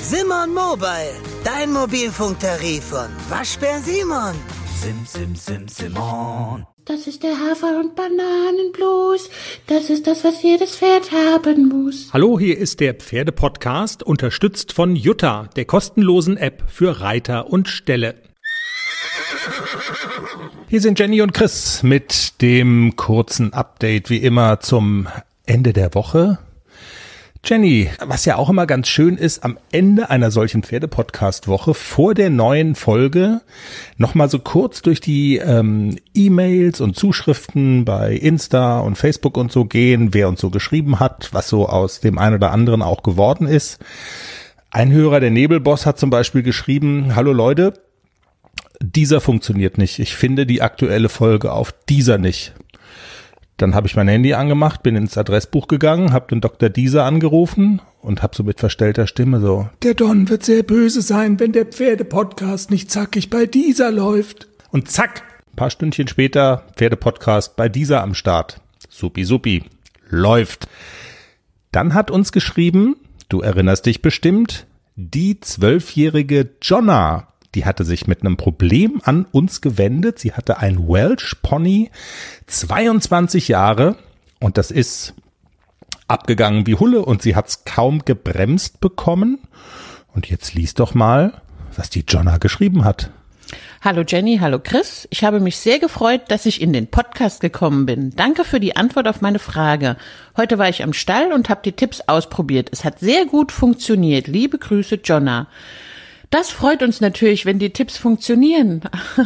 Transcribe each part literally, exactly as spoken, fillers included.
Simon Mobile, dein Mobilfunktarif von Waschbär Simon. Sim, sim, sim, Simon. Das ist der Hafer- und Bananenblues. Das ist das, was jedes Pferd haben muss. Hallo, hier ist der Pferdepodcast, unterstützt von Jutta, der kostenlosen App für Reiter und Ställe. Hier sind Jenny und Chris mit dem kurzen Update, wie immer, zum Ende der Woche. Jenny, was ja auch immer ganz schön ist, am Ende einer solchen Pferde-Podcast-Woche vor der neuen Folge nochmal so kurz durch die ähm, E-Mails und Zuschriften bei Insta und Facebook und so gehen, wer uns so geschrieben hat, was so aus dem einen oder anderen auch geworden ist. Ein Hörer, der Nebelboss, hat zum Beispiel geschrieben: Hallo Leute, dieser funktioniert nicht. Ich finde die aktuelle Folge auf dieser nicht. Dann habe ich mein Handy angemacht, bin ins Adressbuch gegangen, habe den Doktor Dieser angerufen und habe so mit verstellter Stimme so: Der Don wird sehr böse sein, wenn der Pferdepodcast nicht zackig bei Dieser läuft. Und zack, ein paar Stündchen später, Pferdepodcast bei Dieser am Start. Supi, supi, läuft. Dann hat uns geschrieben, du erinnerst dich bestimmt, die zwölfjährige Jonna. Die hatte sich mit einem Problem an uns gewendet. Sie hatte ein Welsh Pony, zweiundzwanzig Jahre, und das ist abgegangen wie Hulle und sie hat es kaum gebremst bekommen. Und jetzt lies doch mal, was die Jonna geschrieben hat. Hallo Jenny, hallo Chris. Ich habe mich sehr gefreut, dass ich in den Podcast gekommen bin. Danke für die Antwort auf meine Frage. Heute war ich am Stall und habe die Tipps ausprobiert. Es hat sehr gut funktioniert. Liebe Grüße, Jonna. Das freut uns natürlich, wenn die Tipps funktionieren.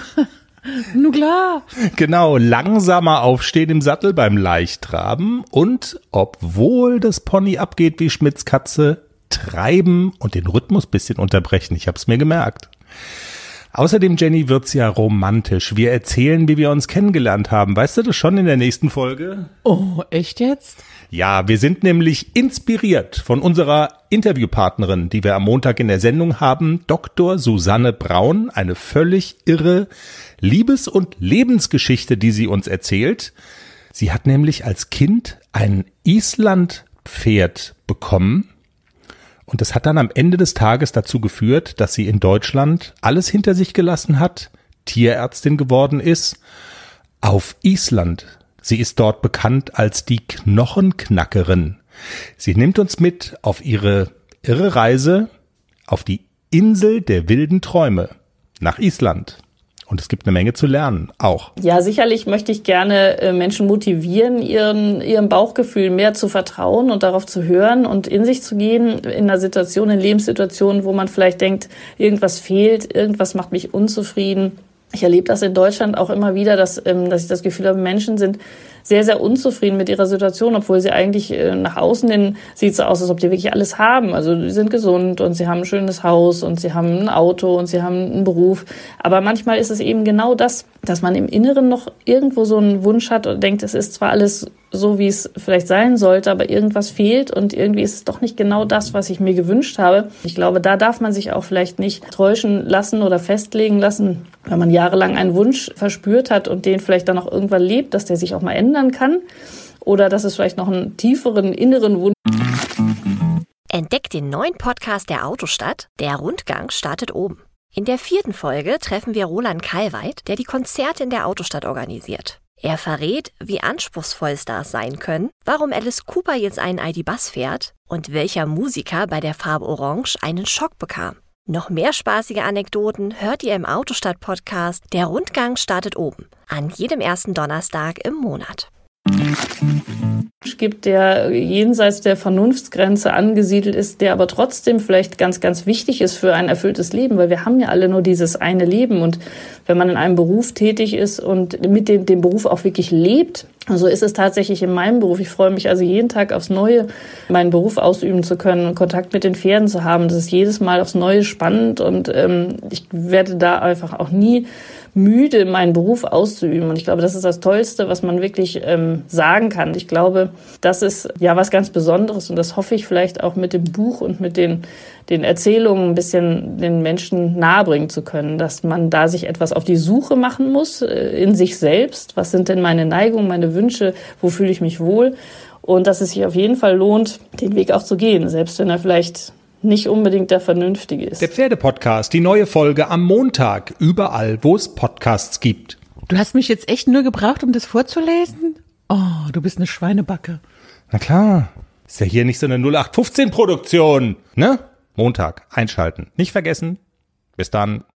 Nun klar. Genau, langsamer aufstehen im Sattel beim Leichttraben und, obwohl das Pony abgeht wie Schmitz Katze, treiben und den Rhythmus bisschen unterbrechen. Ich habe es mir gemerkt. Außerdem, Jenny, wird's ja romantisch. Wir erzählen, wie wir uns kennengelernt haben. Weißt du das schon in der nächsten Folge? Oh, echt jetzt? Ja, wir sind nämlich inspiriert von unserer Interviewpartnerin, die wir am Montag in der Sendung haben, Doktor Susanne Braun, eine völlig irre Liebes- und Lebensgeschichte, die sie uns erzählt. Sie hat nämlich als Kind ein Islandpferd bekommen und das hat dann am Ende des Tages dazu geführt, dass sie in Deutschland alles hinter sich gelassen hat, Tierärztin geworden ist, auf Island. Sie ist dort bekannt als die Knochenknackerin. Sie nimmt uns mit auf ihre irre Reise auf die Insel der wilden Träume nach Island. Und es gibt eine Menge zu lernen, auch. Ja, sicherlich möchte ich gerne äh, Menschen motivieren, ihren, ihrem Bauchgefühl mehr zu vertrauen und darauf zu hören und in sich zu gehen in einer Situation, in Lebenssituationen, wo man vielleicht denkt, irgendwas fehlt, irgendwas macht mich unzufrieden. Ich erlebe das in Deutschland auch immer wieder, dass, ähm, dass ich das Gefühl habe, Menschen sind sehr, sehr unzufrieden mit ihrer Situation, obwohl sie eigentlich äh, nach außen hin sieht es so aus, als ob die wirklich alles haben. Also die sind gesund und sie haben ein schönes Haus und sie haben ein Auto und sie haben einen Beruf. Aber manchmal ist es eben genau das, dass man im Inneren noch irgendwo so einen Wunsch hat und denkt, es ist zwar alles so, wie es vielleicht sein sollte, aber irgendwas fehlt und irgendwie ist es doch nicht genau das, was ich mir gewünscht habe. Ich glaube, da darf man sich auch vielleicht nicht täuschen lassen oder festlegen lassen, wenn man jahrelang einen Wunsch verspürt hat und den vielleicht dann auch irgendwann lebt, dass der sich auch mal ändern kann oder dass es vielleicht noch einen tieferen inneren Wunsch. Entdeckt den neuen Podcast der Autostadt. Der Rundgang startet oben. In der vierten Folge treffen wir Roland Kalweit, der die Konzerte in der Autostadt organisiert. Er verrät, wie anspruchsvoll Stars sein können, warum Alice Cooper jetzt einen I D-Bus fährt und welcher Musiker bei der Farbe Orange einen Schock bekam. Noch mehr spaßige Anekdoten hört ihr im Autostadt-Podcast Der Rundgang startet oben, an jedem ersten Donnerstag im Monat. Gibt, der jenseits der Vernunftsgrenze angesiedelt ist, der aber trotzdem vielleicht ganz, ganz wichtig ist für ein erfülltes Leben, weil wir haben ja alle nur dieses eine Leben und wenn man in einem Beruf tätig ist und mit dem, dem Beruf auch wirklich lebt, so ist es tatsächlich in meinem Beruf. Ich freue mich also jeden Tag aufs Neue, meinen Beruf ausüben zu können und Kontakt mit den Pferden zu haben. Das ist jedes Mal aufs Neue spannend und ähm, ich werde da einfach auch nie müde, meinen Beruf auszuüben. Und ich glaube, das ist das Tollste, was man wirklich ähm, sagen kann. Ich glaube, das ist ja was ganz Besonderes und das hoffe ich vielleicht auch mit dem Buch und mit den, den Erzählungen ein bisschen den Menschen nahebringen zu können, dass man da sich etwas auf die Suche machen muss äh, in sich selbst. Was sind denn meine Neigungen, meine Wünsche? Wo fühle ich mich wohl? Und dass es sich auf jeden Fall lohnt, den Weg auch zu gehen, selbst wenn er vielleicht nicht unbedingt der vernünftige ist. Der Pferdepodcast, die neue Folge am Montag, überall, wo es Podcasts gibt. Du hast mich jetzt echt nur gebraucht, um das vorzulesen? Oh, du bist eine Schweinebacke. Na klar, ist ja hier nicht so eine null acht fünfzehn Produktion, ne? Montag, einschalten. Nicht vergessen. Bis dann.